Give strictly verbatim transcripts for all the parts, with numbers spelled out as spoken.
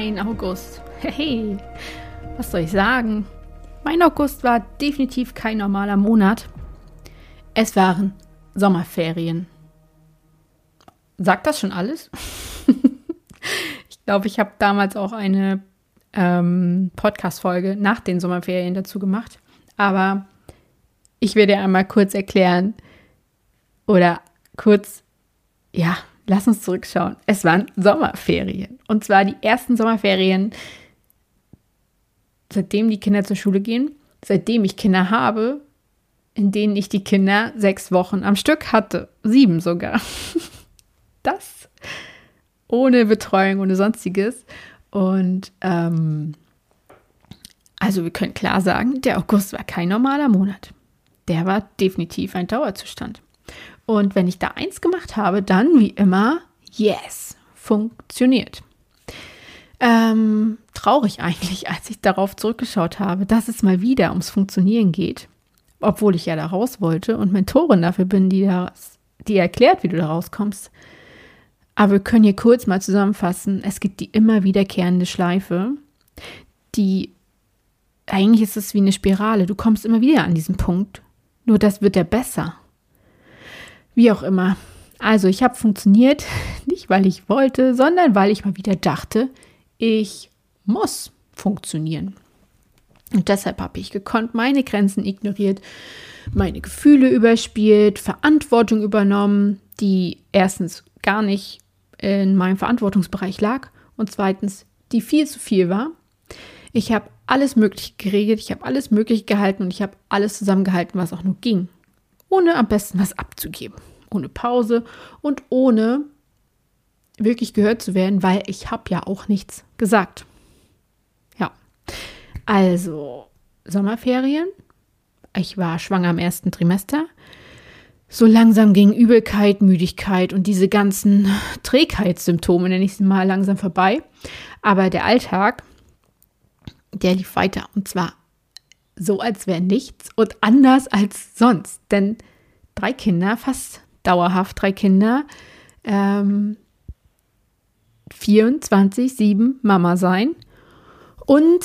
Mein August. Hey, was soll ich sagen? Mein August war definitiv kein normaler Monat. Es waren Sommerferien. Sagt das schon alles? Ich glaube, ich habe damals auch eine ähm, Podcast-Folge nach den Sommerferien dazu gemacht. Aber ich werde einmal kurz erklären oder kurz, ja, lass uns zurückschauen. Es waren Sommerferien. Und zwar die ersten Sommerferien, seitdem die Kinder zur Schule gehen, seitdem ich Kinder habe, in denen ich die Kinder sechs Wochen am Stück hatte. Sieben sogar. Das ohne Betreuung, ohne Sonstiges. Und ähm, also wir können klar sagen, der August war kein normaler Monat. Der war definitiv ein Dauerzustand. Und wenn ich da eins gemacht habe, dann wie immer, yes, funktioniert. Ähm, traurig eigentlich, als ich darauf zurückgeschaut habe, dass es mal wieder ums Funktionieren geht, obwohl ich ja da raus wollte und Mentorin dafür bin, die, das, die erklärt, wie du da rauskommst. Aber wir können hier kurz mal zusammenfassen, es gibt die immer wiederkehrende Schleife, die, eigentlich ist es wie eine Spirale, du kommst immer wieder an diesen Punkt, nur das wird ja besser. Wie auch immer. Also ich habe funktioniert, nicht weil ich wollte, sondern weil ich mal wieder dachte, ich muss funktionieren. Und deshalb habe ich gekonnt, meine Grenzen ignoriert, meine Gefühle überspielt, Verantwortung übernommen, die erstens gar nicht in meinem Verantwortungsbereich lag und zweitens, die viel zu viel war. Ich habe alles Mögliche geregelt, ich habe alles Mögliche gehalten und ich habe alles zusammengehalten, was auch nur ging. Ohne am besten was abzugeben, ohne Pause und ohne wirklich gehört zu werden, weil ich habe ja auch nichts gesagt. Ja, also Sommerferien, ich war schwanger im ersten Trimester, so langsam ging Übelkeit, Müdigkeit und diese ganzen Trägheitssymptome, nenne ich es mal, langsam vorbei, aber der Alltag, der lief weiter und zwar so, als wäre nichts und anders als sonst. Denn drei Kinder, fast dauerhaft drei Kinder, ähm, vierundzwanzig sieben Mama sein. Und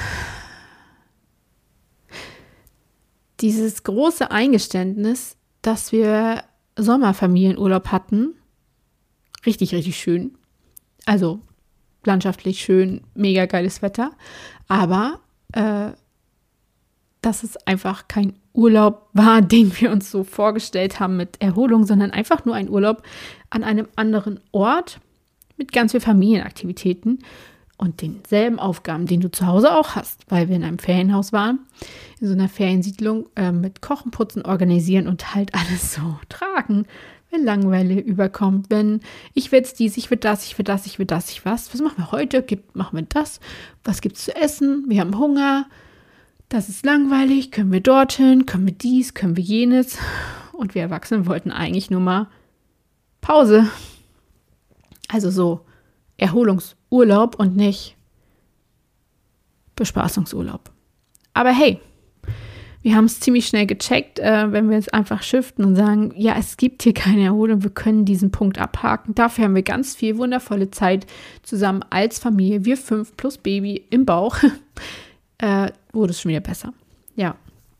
dieses große Eingeständnis, dass wir Sommerfamilienurlaub hatten, richtig, richtig schön. Also landschaftlich schön, mega geiles Wetter. Aber äh, dass es einfach kein Urlaub war, den wir uns so vorgestellt haben mit Erholung, sondern einfach nur ein Urlaub an einem anderen Ort mit ganz vielen Familienaktivitäten und denselben Aufgaben, den du zu Hause auch hast, weil wir in einem Ferienhaus waren, in so einer Feriensiedlung äh, mit Kochen, Putzen, Organisieren und halt alles so tragen, wenn Langeweile überkommt, wenn ich will jetzt dies, ich will das, ich will das, ich will das, ich was, was machen wir heute, Gibt, machen wir das, was gibt's zu essen, wir haben Hunger, das ist langweilig, können wir dorthin, können wir dies, können wir jenes. Und wir Erwachsenen wollten eigentlich nur mal Pause. Also so Erholungsurlaub und nicht Bespaßungsurlaub. Aber hey, wir haben es ziemlich schnell gecheckt, äh, wenn wir jetzt einfach shiften und sagen, ja, es gibt hier keine Erholung, wir können diesen Punkt abhaken. Dafür haben wir ganz viel wundervolle Zeit zusammen als Familie, wir fünf plus Baby im Bauch. Äh, wurde es schon wieder besser. Ja.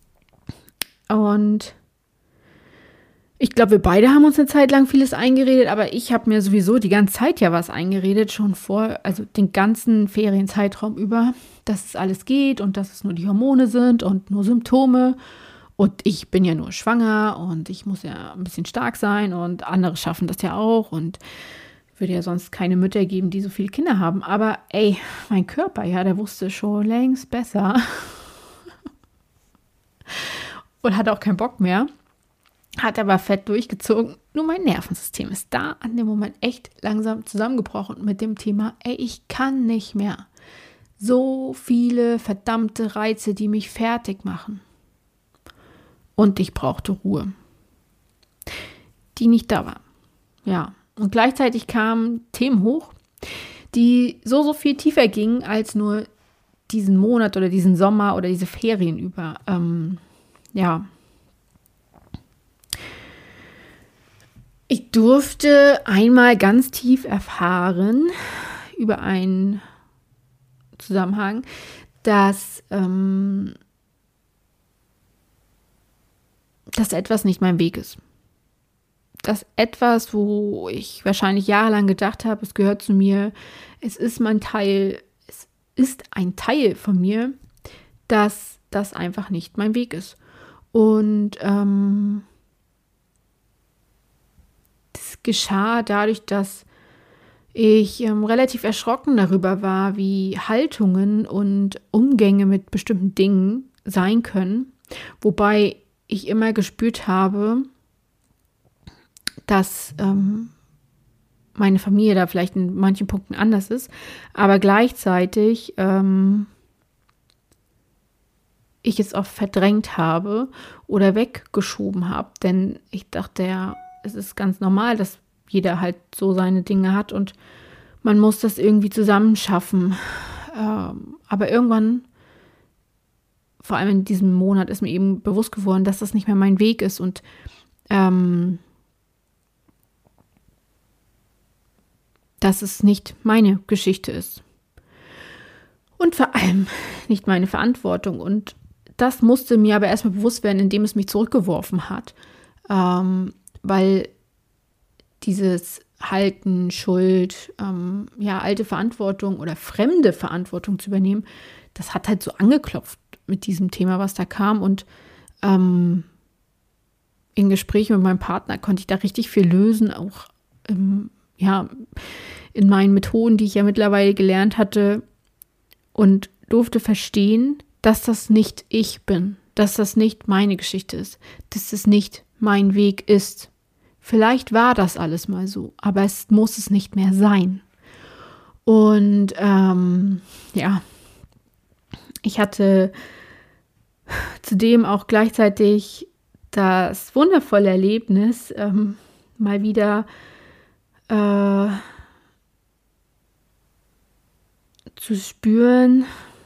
Und ich glaube, wir beide haben uns eine Zeit lang vieles eingeredet, aber ich habe mir sowieso die ganze Zeit ja was eingeredet, schon vor, also den ganzen Ferienzeitraum über, dass es alles geht und dass es nur die Hormone sind und nur Symptome und ich bin ja nur schwanger und ich muss ja ein bisschen stark sein und andere schaffen das ja auch und würde ja sonst keine Mütter geben, die so viele Kinder haben. Aber ey, mein Körper, ja, der wusste schon längst besser. Und hatte auch keinen Bock mehr. Hat aber fett durchgezogen. Nur mein Nervensystem ist da an dem Moment echt langsam zusammengebrochen mit dem Thema, ey, ich kann nicht mehr. So viele verdammte Reize, die mich fertig machen. Und ich brauchte Ruhe. Die nicht da war. Ja. Und gleichzeitig kamen Themen hoch, die so, so viel tiefer gingen als nur diesen Monat oder diesen Sommer oder diese Ferien über. Ähm, ja. Ich durfte einmal ganz tief erfahren über ein Zusammenhang, dass, ähm, dass etwas nicht mein Weg ist. Dass etwas, wo ich wahrscheinlich jahrelang gedacht habe, es gehört zu mir, es ist mein Teil, es ist ein Teil von mir, dass das einfach nicht mein Weg ist. Und ähm, das geschah dadurch, dass ich ähm, relativ erschrocken darüber war, wie Haltungen und Umgänge mit bestimmten Dingen sein können, wobei ich immer gespürt habe, dass ähm, meine Familie da vielleicht in manchen Punkten anders ist, aber gleichzeitig ähm, ich es oft verdrängt habe oder weggeschoben habe, denn ich dachte ja, es ist ganz normal, dass jeder halt so seine Dinge hat und man muss das irgendwie zusammen schaffen. Ähm, aber irgendwann, vor allem in diesem Monat, ist mir eben bewusst geworden, dass das nicht mehr mein Weg ist und ähm, dass es nicht meine Geschichte ist. Und vor allem nicht meine Verantwortung. Und das musste mir aber erstmal bewusst werden, indem es mich zurückgeworfen hat. Ähm, weil dieses Halten, Schuld, ähm, ja, alte Verantwortung oder fremde Verantwortung zu übernehmen, das hat halt so angeklopft mit diesem Thema, was da kam. Und ähm, in Gesprächen mit meinem Partner konnte ich da richtig viel lösen, auch ähm, ja, in meinen Methoden, die ich ja mittlerweile gelernt hatte, und durfte verstehen, dass das nicht ich bin, dass das nicht meine Geschichte ist, dass das nicht mein Weg ist. Vielleicht war das alles mal so, aber es muss es nicht mehr sein. Und ähm, ja, ich hatte zudem auch gleichzeitig das wundervolle Erlebnis, ähm, mal wieder äh, zu spüren,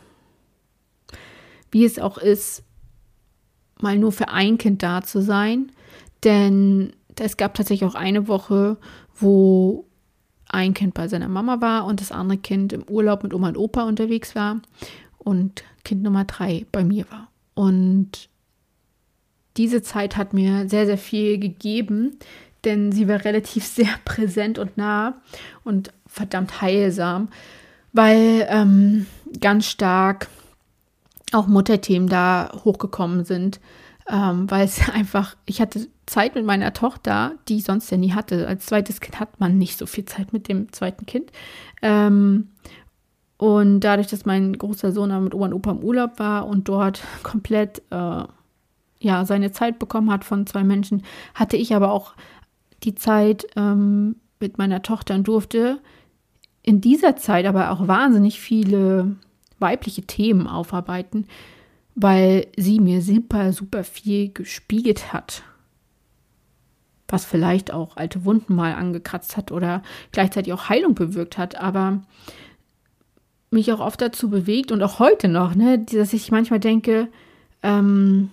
wie es auch ist, mal nur für ein Kind da zu sein. Denn es gab tatsächlich auch eine Woche, wo ein Kind bei seiner Mama war und das andere Kind im Urlaub mit Oma und Opa unterwegs war und Kind Nummer drei bei mir war. Und diese Zeit hat mir sehr, sehr viel gegeben, denn sie war relativ sehr präsent und nah und verdammt heilsam, weil ähm, ganz stark auch Mutterthemen da hochgekommen sind, ähm, weil es einfach, ich hatte Zeit mit meiner Tochter, die ich sonst ja nie hatte. Als zweites Kind hat man nicht so viel Zeit mit dem zweiten Kind. Ähm, und dadurch, dass mein großer Sohn mit Oma und Opa im Urlaub war und dort komplett äh, ja, seine Zeit bekommen hat von zwei Menschen, hatte ich aber auch die Zeit ähm, mit meiner Tochter und durfte in dieser Zeit aber auch wahnsinnig viele weibliche Themen aufarbeiten, weil sie mir super, super viel gespiegelt hat, was vielleicht auch alte Wunden mal angekratzt hat oder gleichzeitig auch Heilung bewirkt hat, aber mich auch oft dazu bewegt und auch heute noch, ne, dass ich manchmal denke, ähm,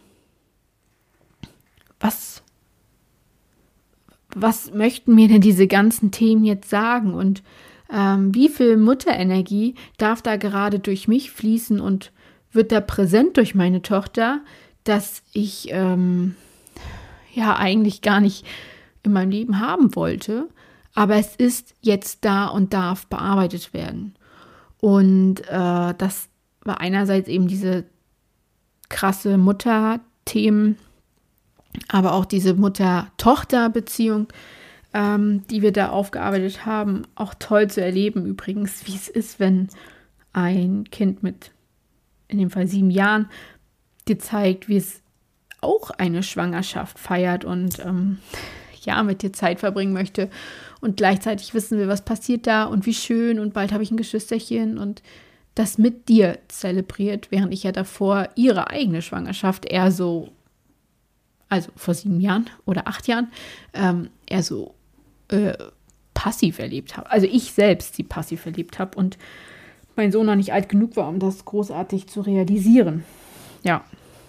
was, was möchten mir denn diese ganzen Themen jetzt sagen und ähm, wie viel Mutterenergie darf da gerade durch mich fließen und wird da präsent durch meine Tochter, dass ich ähm, ja eigentlich gar nicht in meinem Leben haben wollte, aber es ist jetzt da und darf bearbeitet werden. Und äh, das war einerseits eben diese krasse Mutter-Themen, aber auch diese Mutter-Tochter-Beziehung, ähm, die wir da aufgearbeitet haben, auch toll zu erleben übrigens, wie es ist, wenn ein Kind mit, in dem Fall sieben Jahren, dir zeigt, wie es auch eine Schwangerschaft feiert und ähm, ja, mit dir Zeit verbringen möchte und gleichzeitig wissen will, was passiert da und wie schön und bald habe ich ein Geschwisterchen und das mit dir zelebriert, während ich ja davor ihre eigene Schwangerschaft eher so, also vor sieben Jahren oder acht Jahren, ähm, eher so äh, passiv erlebt habe. Also ich selbst sie passiv erlebt habe und mein Sohn noch nicht alt genug war, um das großartig zu realisieren. Ja.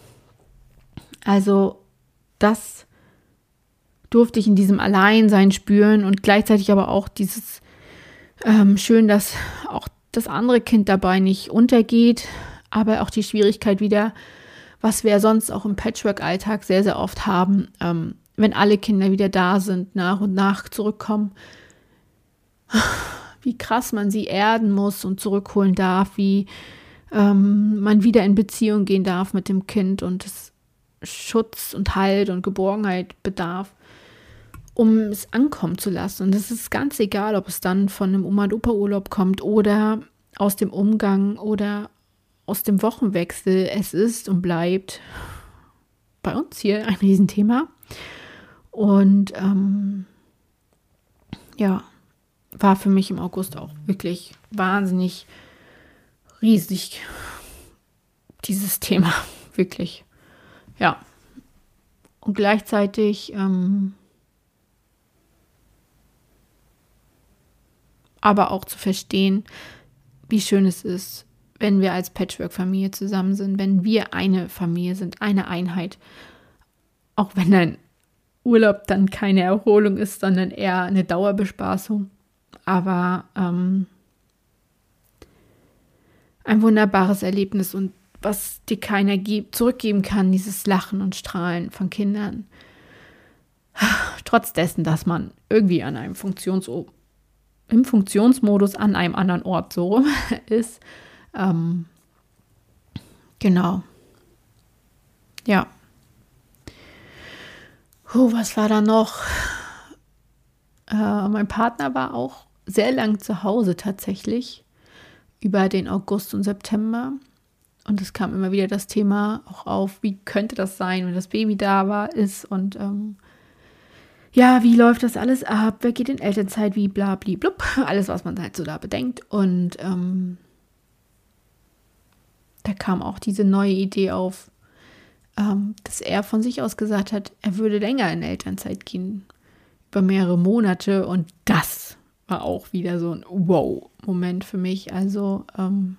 Also das durfte ich in diesem Alleinsein spüren und gleichzeitig aber auch dieses ähm, schön, dass auch das andere Kind dabei nicht untergeht, aber auch die Schwierigkeit wieder, was wir sonst auch im Patchwork-Alltag sehr, sehr oft haben, ähm, wenn alle Kinder wieder da sind, nach und nach zurückkommen, wie krass man sie erden muss und zurückholen darf, wie ähm, man wieder in Beziehung gehen darf mit dem Kind und es Schutz und Halt und Geborgenheit bedarf, um es ankommen zu lassen. Und es ist ganz egal, ob es dann von einem Oma- und Opa-Urlaub kommt oder aus dem Umgang oder aus dem Wochenwechsel. Es ist und bleibt bei uns hier ein Riesenthema. Und ähm, ja, war für mich im August auch wirklich wahnsinnig riesig, dieses Thema, wirklich. Ja. Und gleichzeitig ähm, aber auch zu verstehen, wie schön es ist, wenn wir als Patchwork-Familie zusammen sind, wenn wir eine Familie sind, eine Einheit. Auch wenn ein Urlaub dann keine Erholung ist, sondern eher eine Dauerbespaßung. Aber ähm, ein wunderbares Erlebnis und was dir keiner gibt, zurückgeben kann, dieses Lachen und Strahlen von Kindern. Trotz dessen, dass man irgendwie an einem Funktions im Funktionsmodus an einem anderen Ort so ist. Ähm, genau. Ja. Oh, was war da noch? Äh, mein Partner war auch sehr lang zu Hause tatsächlich, über den August und September. Und es kam immer wieder das Thema auch auf, wie könnte das sein, wenn das Baby da war, ist und ähm, ja, wie läuft das alles ab, wer geht in Elternzeit, wie bla bli blub, alles, was man halt so da bedenkt. Und ähm, da kam auch diese neue Idee auf, ähm, dass er von sich aus gesagt hat, er würde länger in Elternzeit gehen, über mehrere Monate. Und das war auch wieder so ein Wow-Moment für mich. Also ähm,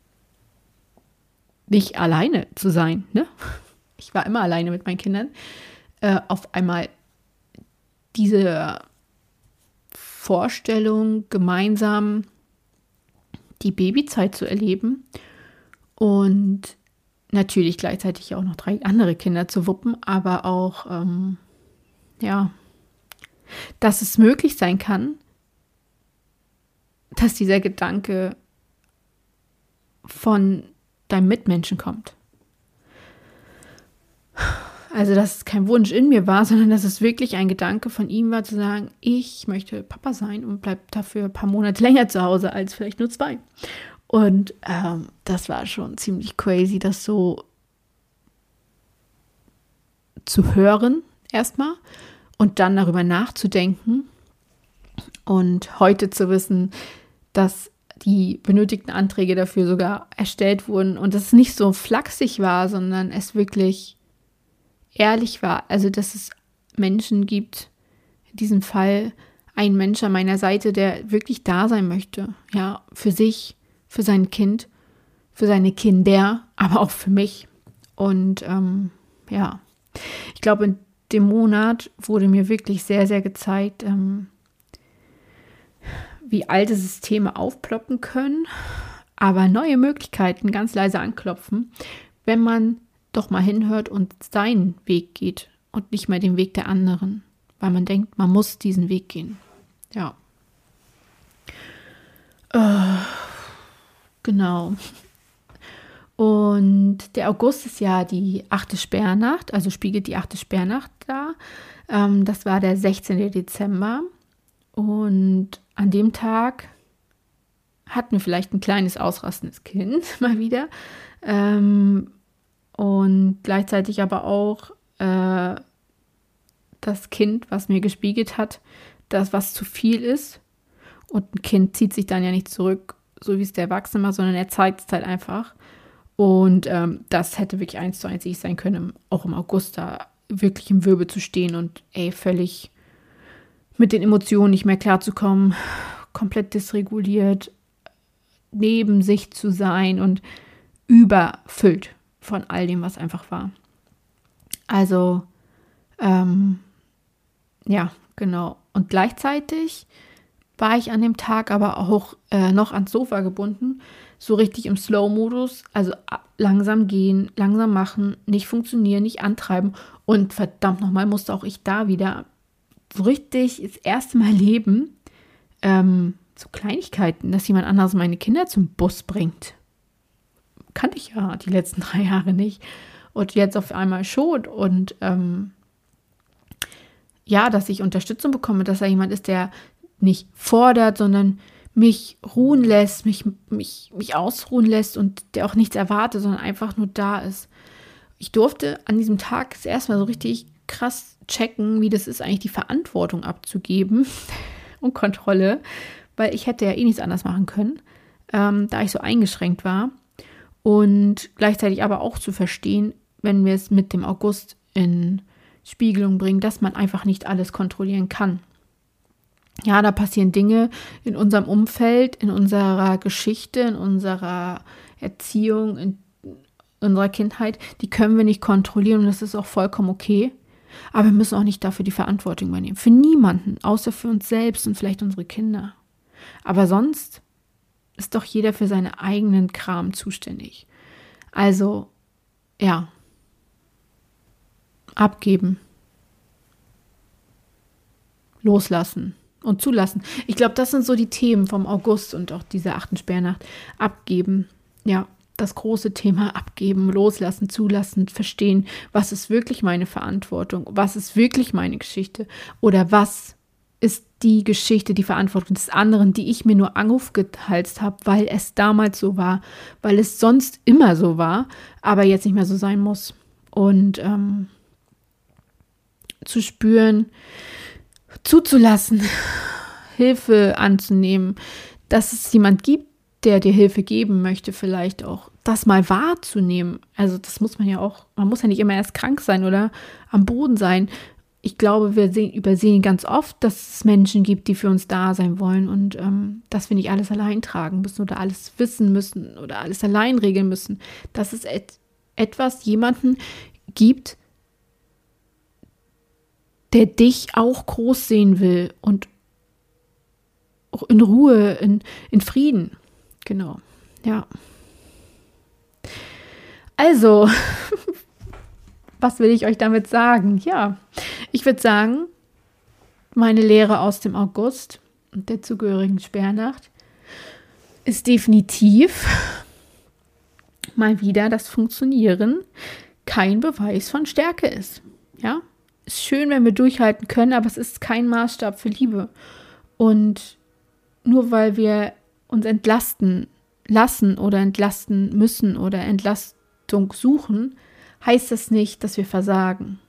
nicht alleine zu sein, ne? Ich war immer alleine mit meinen Kindern. Äh, auf einmal diese Vorstellung, gemeinsam die Babyzeit zu erleben und natürlich gleichzeitig auch noch drei andere Kinder zu wuppen, aber auch, ähm, ja, dass es möglich sein kann, dass dieser Gedanke von deinem Mitmenschen kommt. Also, dass es kein Wunsch in mir war, sondern dass es wirklich ein Gedanke von ihm war, zu sagen, ich möchte Papa sein und bleib dafür ein paar Monate länger zu Hause als vielleicht nur zwei. Und ähm, das war schon ziemlich crazy, das so zu hören erstmal und dann darüber nachzudenken und heute zu wissen, dass die benötigten Anträge dafür sogar erstellt wurden und es nicht so flachsig war, sondern es wirklich ehrlich war. Also, dass es Menschen gibt, in diesem Fall ein Mensch an meiner Seite, der wirklich da sein möchte. Ja, für sich, für sein Kind, für seine Kinder, aber auch für mich. Und ähm, ja, ich glaube, in dem Monat wurde mir wirklich sehr, sehr gezeigt, ähm, wie alte Systeme aufploppen können, aber neue Möglichkeiten ganz leise anklopfen, wenn man doch mal hinhört und seinen Weg geht und nicht mehr den Weg der anderen, weil man denkt, man muss diesen Weg gehen. Ja. Äh, genau. Und der August ist ja die achte Sperrnacht, also spiegelt die achte Sperrnacht dar. Ähm, das war der sechzehnten Dezember. Und an dem Tag hatten wir vielleicht ein kleines ausrastendes Kind mal wieder. Ähm, und gleichzeitig aber auch äh, das Kind, was mir gespiegelt hat, dass was zu viel ist. Und ein Kind zieht sich dann ja nicht zurück, so wie es der Erwachsene macht, sondern er zeigt es halt einfach. Und ähm, das hätte wirklich eins zu eins ich sein können, auch im August da wirklich im Wirbel zu stehen und ey, völlig mit den Emotionen nicht mehr klarzukommen, komplett dysreguliert, neben sich zu sein und überfüllt von all dem, was einfach war. Also, ähm, ja, genau. Und gleichzeitig war ich an dem Tag aber auch äh, noch ans Sofa gebunden, so richtig im Slow-Modus, also langsam gehen, langsam machen, nicht funktionieren, nicht antreiben und verdammt nochmal musste auch ich da wieder so richtig das erste Mal leben, ähm, so Kleinigkeiten, dass jemand anderes meine Kinder zum Bus bringt. Kannte ich ja die letzten drei Jahre nicht und jetzt auf einmal schon und ähm, ja, dass ich Unterstützung bekomme, dass da jemand ist, der nicht fordert, sondern mich ruhen lässt, mich, mich, mich ausruhen lässt und der auch nichts erwartet, sondern einfach nur da ist. Ich durfte an diesem Tag das erste Mal so richtig krass checken, wie das ist, eigentlich die Verantwortung abzugeben und Kontrolle, weil ich hätte ja eh nichts anders machen können, ähm, da ich so eingeschränkt war. Und gleichzeitig aber auch zu verstehen, wenn wir es mit dem August in Spiegelung bringen, dass man einfach nicht alles kontrollieren kann. Ja, da passieren Dinge in unserem Umfeld, in unserer Geschichte, in unserer Erziehung, in unserer Kindheit, die können wir nicht kontrollieren und das ist auch vollkommen okay. Aber wir müssen auch nicht dafür die Verantwortung übernehmen. Für niemanden, außer für uns selbst und vielleicht unsere Kinder. Aber sonst ist doch jeder für seinen eigenen Kram zuständig. Also, ja, abgeben, loslassen. Und zulassen. Ich glaube, das sind so die Themen vom August und auch dieser achten Sperrnacht. Abgeben, ja, das große Thema abgeben, loslassen, zulassen, verstehen, was ist wirklich meine Verantwortung, was ist wirklich meine Geschichte oder was ist die Geschichte, die Verantwortung des anderen, die ich mir nur aufgehalst habe, weil es damals so war, weil es sonst immer so war, aber jetzt nicht mehr so sein muss. Und ähm, zu spüren, zuzulassen, Hilfe anzunehmen, dass es jemand gibt, der dir Hilfe geben möchte, vielleicht auch das mal wahrzunehmen. Also das muss man ja auch, man muss ja nicht immer erst krank sein oder am Boden sein. Ich glaube, wir sehen, übersehen ganz oft, dass es Menschen gibt, die für uns da sein wollen und ähm, dass wir nicht alles allein tragen müssen oder alles wissen müssen oder alles allein regeln müssen. Dass es et- etwas, jemanden gibt, der dich auch groß sehen will und auch in Ruhe, in, in Frieden. Genau, ja. Also, was will ich euch damit sagen? Ja, ich würde sagen, meine Lehre aus dem August und der zugehörigen Sperrnacht ist definitiv mal wieder, dass Funktionieren kein Beweis von Stärke ist. Ja, ist schön, wenn wir durchhalten können, aber es ist kein Maßstab für Liebe. Und nur weil wir uns entlasten lassen oder entlasten müssen oder Entlastung suchen, heißt das nicht, dass wir versagen.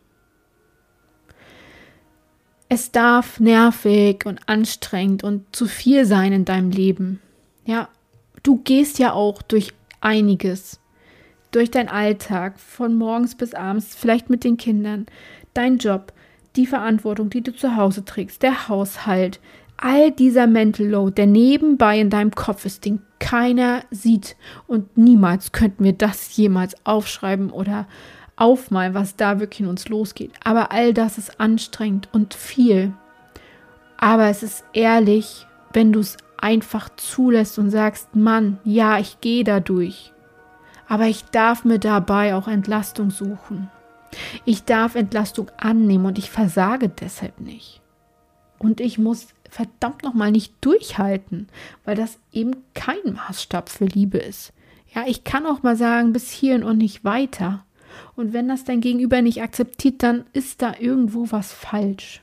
Es darf nervig und anstrengend und zu viel sein in deinem Leben. Ja, du gehst ja auch durch einiges, durch deinen Alltag, von morgens bis abends, vielleicht mit den Kindern, dein Job, die Verantwortung, die du zu Hause trägst, der Haushalt, all dieser Mental Load, der nebenbei in deinem Kopf ist, den keiner sieht und niemals könnten wir das jemals aufschreiben oder aufmalen, was da wirklich in uns losgeht. Aber all das ist anstrengend und viel. Aber es ist ehrlich, wenn du es einfach zulässt und sagst, Mann, ja, ich gehe da durch. Aber ich darf mir dabei auch Entlastung suchen. Ich darf Entlastung annehmen und ich versage deshalb nicht. Und ich muss verdammt nochmal nicht durchhalten, weil das eben kein Maßstab für Liebe ist. Ja, ich kann auch mal sagen, bis hierhin und nicht weiter. Und wenn das dein Gegenüber nicht akzeptiert, dann ist da irgendwo was falsch.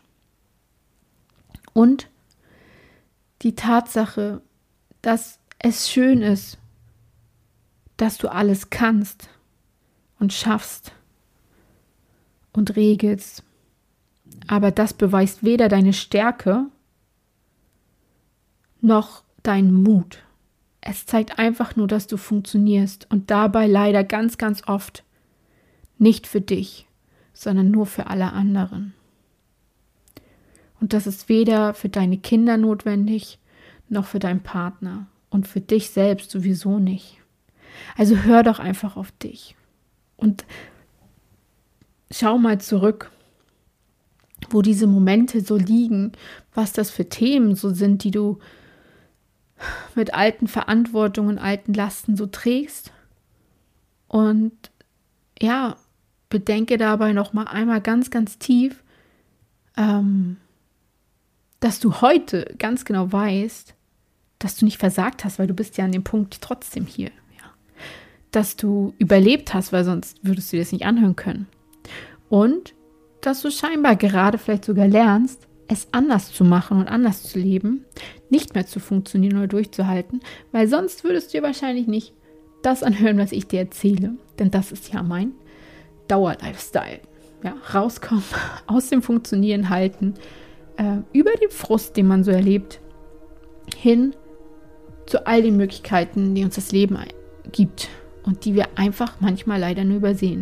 Und die Tatsache, dass es schön ist, dass du alles kannst und schaffst und regelst. Aber das beweist weder deine Stärke noch deinen Mut. Es zeigt einfach nur, dass du funktionierst und dabei leider ganz, ganz oft nicht für dich, sondern nur für alle anderen. Und das ist weder für deine Kinder notwendig, noch für deinen Partner und für dich selbst sowieso nicht. Also hör doch einfach auf dich und schau mal zurück. wo diese Momente so liegen, was das für Themen so sind, die du mit alten Verantwortungen, alten Lasten so trägst. Und ja, bedenke dabei noch mal einmal ganz, ganz tief, ähm, dass du heute ganz genau weißt, dass du nicht versagt hast, weil du bist ja an dem Punkt trotzdem hier. Ja. Dass du überlebt hast, weil sonst würdest du dir das nicht anhören können. Und dass du scheinbar gerade vielleicht sogar lernst, es anders zu machen und anders zu leben, nicht mehr zu funktionieren oder durchzuhalten, weil sonst würdest du dir wahrscheinlich nicht das anhören, was ich dir erzähle. Denn das ist ja mein Dauer-Lifestyle. Ja, rauskommen, aus dem Funktionieren halten, äh, über den Frust, den man so erlebt, hin zu all den Möglichkeiten, die uns das Leben gibt und die wir einfach manchmal leider nur übersehen.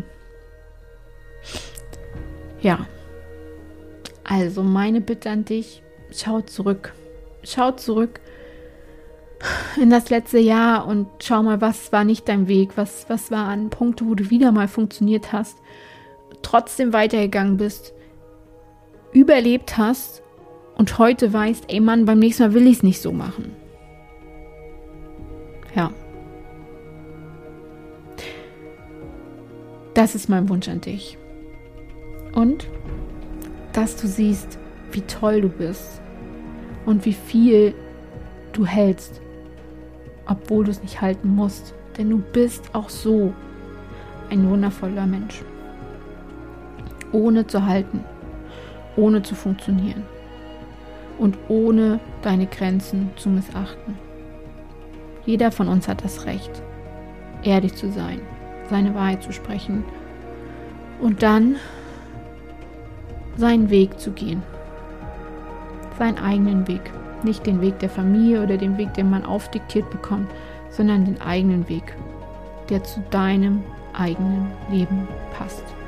Ja, also meine Bitte an dich, schau zurück. Schau zurück in das letzte Jahr und schau mal, was war nicht dein Weg, was, was waren Punkte, wo du wieder mal funktioniert hast, trotzdem weitergegangen bist, überlebt hast und heute weißt, ey Mann, beim nächsten Mal will ich es nicht so machen. Ja. Das ist mein Wunsch an dich. Und dass du siehst, wie toll du bist und wie viel du hältst, obwohl du es nicht halten musst. Denn du bist auch so ein wundervoller Mensch. Ohne zu halten, ohne zu funktionieren und ohne deine Grenzen zu missachten. Jeder von uns hat das Recht, ehrlich zu sein, seine Wahrheit zu sprechen und dann seinen Weg zu gehen. Seinen eigenen Weg. Nicht den Weg der Familie oder den Weg, den man aufdiktiert bekommt, sondern den eigenen Weg, der zu deinem eigenen Leben passt.